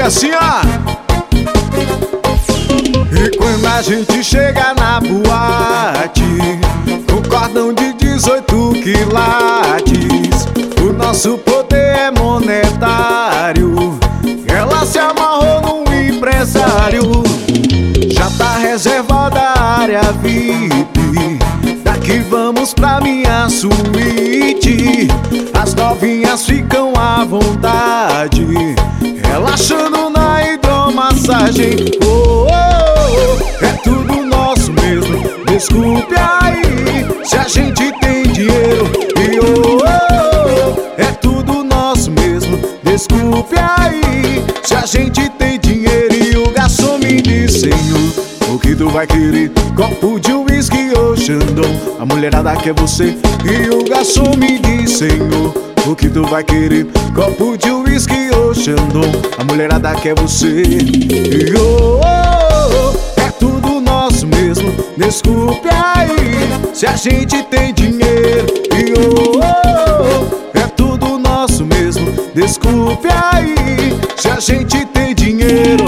é assim, ó. E quando a gente chega na boate, com cordão de 18 quilates, o nosso poder é monetário. Ela se amarrou num empresário. Já tá reservada a área VIP. Daqui vamos pra minha suíte. As novinhas ficam à vontade, relaxando na hidromassagem. Oh, oh, oh, é tudo nosso mesmo. Desculpe aí se a gente tem dinheiro. E oh, oh, oh, é tudo nosso mesmo. Desculpe aí se a gente tem dinheiro. E o garçom me disse: Senhor, o que tu vai querer? Copo de whisky ou Chandon? A mulherada quer você. E o garçom me disse: Senhor, o que tu vai querer? Copo de whisky ou Chandon? A mulherada quer você. E oh, oh, oh, é tudo nosso mesmo. Desculpe aí se a gente tem dinheiro. E oh, oh, oh, é tudo nosso mesmo. Desculpe aí se a gente tem dinheiro.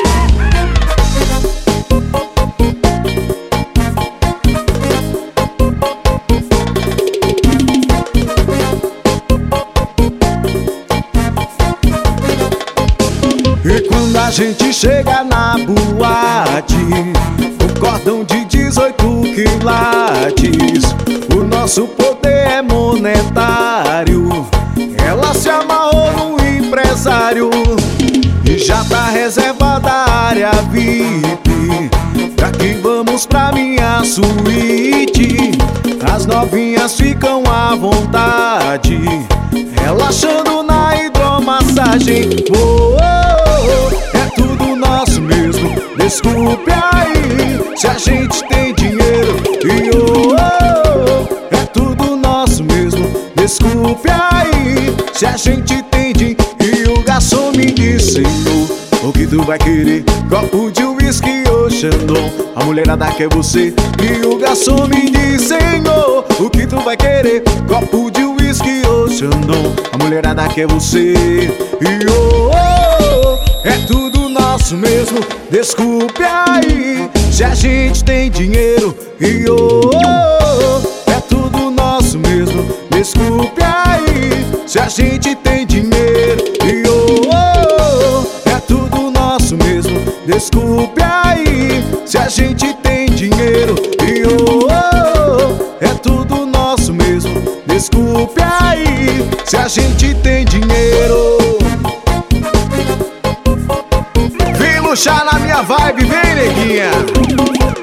E quando a gente chega na boate, o cordão de 18 quilates, o nosso poder é monetário. Ela se amarrou num empresário. E já tá reservada a área VIP. Daqui vamos pra minha suíte. As novinhas ficam à vontade, relaxando na hidromassagem. Oh, oh, oh, é tudo nosso mesmo. Desculpe aí se a gente tem dinheiro. E oh, oh, oh, é tudo nosso mesmo. Desculpe aí se a gente tem dinheiro. E o garçom me disse: Senhor, o que tu vai querer? Copo de whisky ou Chandon? A mulherada quer você. E o garçom me disse: Senhor, o que tu vai querer? Copo de whisky ou Chandon? A mulherada quer você. E oh, oh, oh, é tudo nosso mesmo. Desculpe aí se a gente tem dinheiro. E oh, oh, oh, é tudo nosso mesmo. Desculpe aí se a gente tem dinheiro. E oh, oh, oh, é tudo nosso mesmo. Desculpe aí se a gente tem dinheiro. E oh, oh, oh, é tudo nosso mesmo. Desculpe aí se a gente tem dinheiro. Vem luxar na minha vibe, vem, neguinha.